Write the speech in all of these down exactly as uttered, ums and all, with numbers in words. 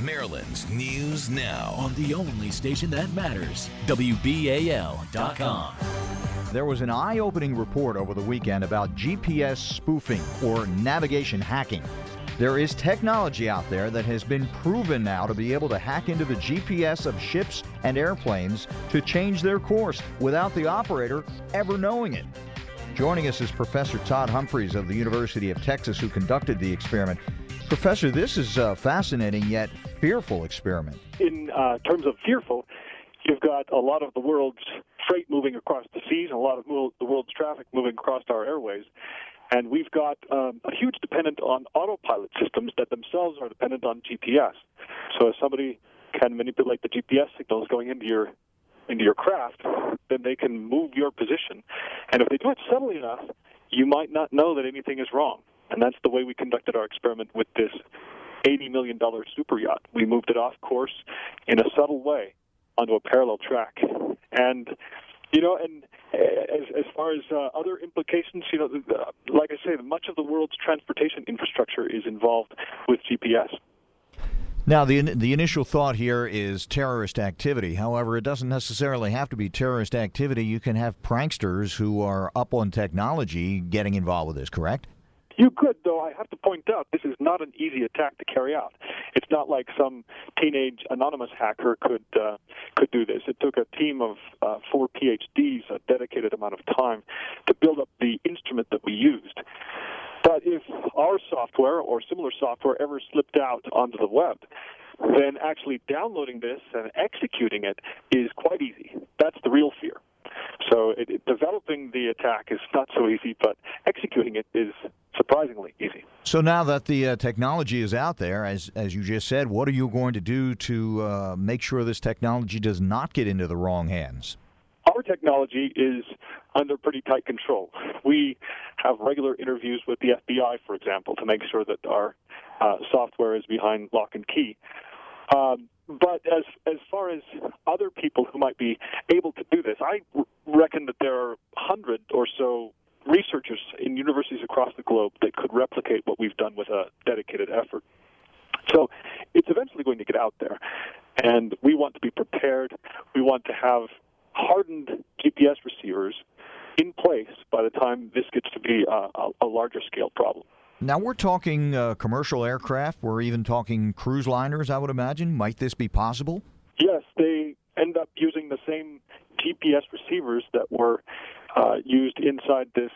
Maryland's News Now. On the only station that matters, W B A L dot com. There was an eye-opening report over the weekend about G P S spoofing or navigation hacking. There is technology out there that has been proven now to be able to hack into the G P S of ships and airplanes to change their course without the operator ever knowing it. Joining us is Professor Todd Humphreys of the University of Texas, who conducted the experiment. Professor, this is a fascinating yet fearful experiment. In uh, terms of fearful, you've got a lot of the world's freight moving across the seas and a lot of the world's traffic moving across our airways. And we've got um, a huge dependence on autopilot systems that themselves are dependent on G P S. So if somebody can manipulate the G P S signals going into your into your craft, then they can move your position. And if they do it subtly enough, you might not know that anything is wrong. And that's the way we conducted our experiment with this eighty million dollars super yacht. We moved it off course in a subtle way onto a parallel track. And, you know, and as, as far as uh, other implications, you know, uh, like I say, much of the world's transportation infrastructure is involved with G P S. Now, the the initial thought here is terrorist activity. However, it doesn't necessarily have to be terrorist activity. You can have pranksters who are up on technology getting involved with this, correct? You could, though I have to point out, this is not an easy attack to carry out. It's not like some teenage anonymous hacker could uh, could do this. It took a team of uh, four P H Ds, a dedicated amount of time, to build up the instrument that we used. But if our software or similar software ever slipped out onto the web, then actually downloading this and executing it is quite easy. That's the real fear. So it, it, developing the attack is not so easy, but executing it is surprisingly easy. So now that the uh, technology is out there, as as you just said, what are you going to do to uh, make sure this technology does not get into the wrong hands? Our technology is under pretty tight control. We have regular interviews with the F B I, for example, to make sure that our uh, software is behind lock and key. Um, but as as far as other people who might be able to do this, I r- reckon that there are a hundred or so researchers in universities across the globe that could replicate what we've done with a dedicated effort. So it's eventually going to get out there, and we want to be prepared. We want to have hardened G P S receivers in place by the time this gets to be a, a, a larger scale problem. Now, we're talking uh, commercial aircraft. We're even talking cruise liners, I would imagine. Might this be possible? Yes, they end up using the same G P S receivers that were uh, used inside this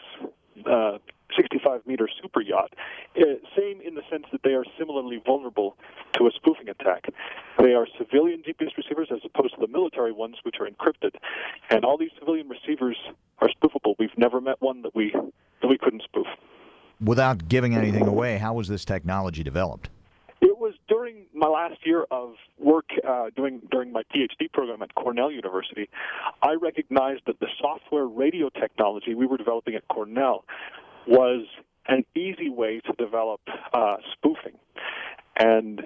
uh, sixty-five meter super yacht. Uh, same in the sense that they are similarly vulnerable to a spoofing attack. They are civilian G P S receivers as opposed to the military ones, which are encrypted. And all these civilian receivers are spoofable. We've never met one that we that we couldn't spoof. Without giving anything away, how was this technology developed? It was during my last year of work uh, doing during my P H D program at Cornell University. I recognized that the software radio technology we were developing at Cornell was an easy way to develop uh, spoofing. And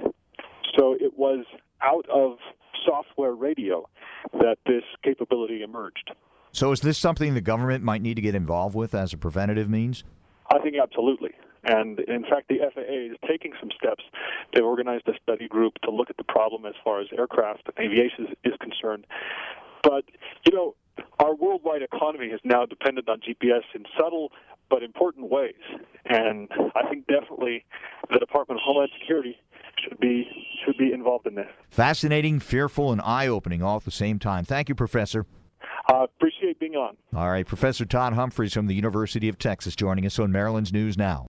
so it was out of software radio that this capability emerged. So is this something the government might need to get involved with as a preventative means? I think absolutely. And in fact, the F A A is taking some steps. They've organized a study group to look at the problem as far as aircraft and aviation is concerned. But, you know, our worldwide economy is now dependent on G P S in subtle but important ways. And I think definitely the Department of Homeland Security should be should be involved in this. Fascinating, fearful, and eye-opening all at the same time. Thank you, Professor. Uh, appreciate being on. All right, Professor Todd Humphreys from the University of Texas joining us on Maryland's News Now.